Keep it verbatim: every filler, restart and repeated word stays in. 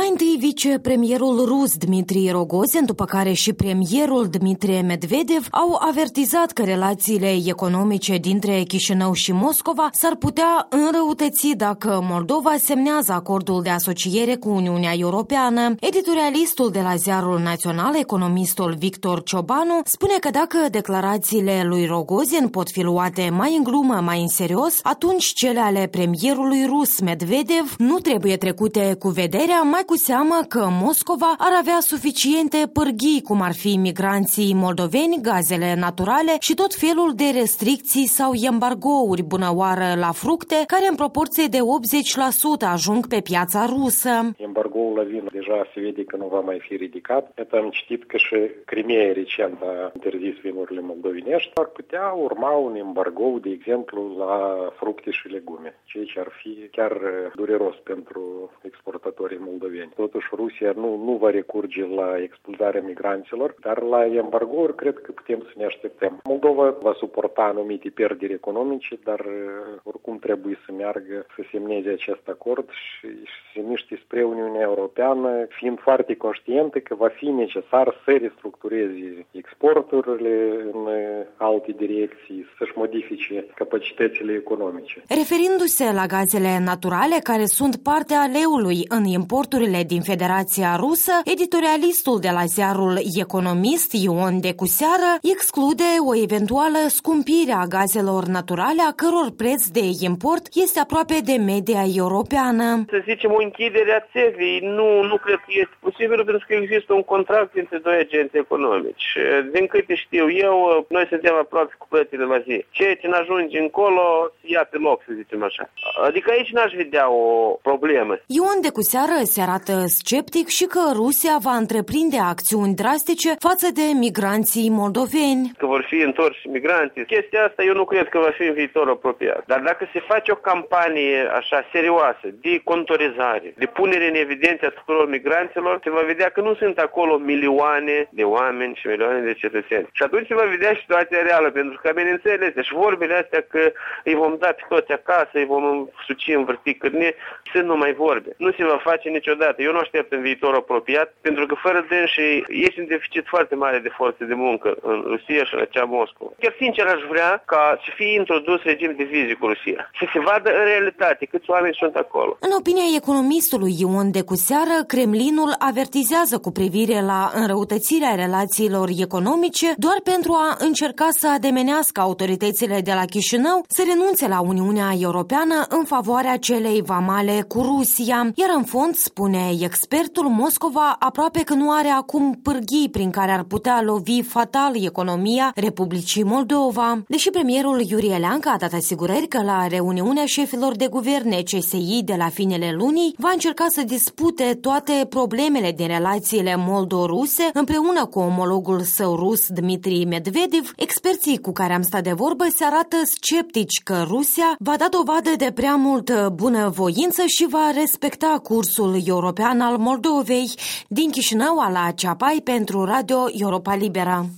Mai întâi vicepremierul rus Dmitri Rogozin, după care și premierul Dmitrie Medvedev au avertizat că relațiile economice dintre Chișinău și Moscova s-ar putea înrăutăți dacă Moldova semnează acordul de asociere cu Uniunea Europeană. Editorialistul de la Ziarul Național, economistul Victor Ciobanu, spune că dacă declarațiile lui Rogozin pot fi luate mai în glumă, mai în serios, atunci cele ale premierului rus Medvedev nu trebuie trecute cu vederea, mai cu seamă că Moscova ar avea suficiente pârghii, cum ar fi migranții moldoveni, gazele naturale și tot felul de restricții sau embargouri bunăoară la fructe, care în proporție de optzeci la sută ajung pe piața rusă. Embargoul la vin deja se vede că nu va mai fi ridicat. Iată, am citit că și Crimea recent a interzis vinurile moldovenești. Ar putea urma un embargo, de exemplu, la fructe și legume, ceea ce ar fi chiar dureros pentru exportatorii moldoveni. Totuși, Rusia nu, nu va recurge la expulzarea migranților, dar la embargouri cred că putem să ne așteptăm. Moldova va suporta anumite pierderi economice, dar oricum trebuie să meargă să semneze acest acord și să se miște spre Uniunea Europeană, fiind foarte conștientă că va fi necesar să restructureze exporturile în alte direcții, să-și modifice capacitățile economice. Referindu-se la gazele naturale, care sunt parte a leului în importurile din Federația Rusă, editorialistul de la ziarul Economist, Ion Decuseară, exclude o eventuală scumpire a gazelor naturale, a căror preț de import este aproape de media europeană. Să zicem, o închidere a țevii nu, nu cred că este posibil, pentru că există un contract între doi agenți economici. Din câte știu eu, noi suntem aproape cu plățile la zi. Ceea ce n-ajunge încolo, se ia pe loc, să zicem așa. Adică aici n-aș vedea o problemă. Ion Decuseară se arată sceptic și că Rusia va întreprinde acțiuni drastice față de migranții moldoveni. Că vor fi întorși migranții. Chestia asta eu nu cred că va fi în viitor apropiat. Dar dacă se face o campanie așa serioasă de contorizare, de punere în evidență a tuturor migranților, se va vedea că nu sunt acolo milioane de oameni și milioane de cetățeni. Și atunci se va vedea situația reală, pentru că amenințările astea și vorbele astea că îi vom da pe toți acasă, îi vom suci în vârticări, sunt numai vorbe. Nu se va face niciodată. Eu nu aștept în viitor apropiat, pentru că fără dânsii este un deficit foarte mare de forțe de muncă în Rusia și la cea Moscova. Chiar sincer aș vrea ca să fie introdus regim de vize cu Rusia. Să se vadă în realitate câți oameni sunt acolo. În opinia economistului Ion Decuseară, Kremlinul avertizează cu privire la înrăutățirea relațiilor economice doar pentru a încerca să ademenească autoritățile de la Chișinău să renunțe la Uniunea Europeană în favoarea celei vamale cu Rusia. Iar în fond, spune expertul, Moscova aproape că nu are acum pârghii prin care ar putea lovi fatal economia Republicii Moldova. Deși premierul Iurie Leancă a dat asigurări că la reuniunea șefilor de guverne C S I de la finele lunii va încerca să dispute toate problemele din relațiile moldo-ruse împreună cu omologul său rus Dmitri Medvedev, experții cu care am stat de vorbă se arată sceptici că Rusia va da dovadă de prea multă bunăvoință și va respecta cursul european al Moldovei. Din Chișinău, Ala Ceapai pentru Radio Europa Liberă.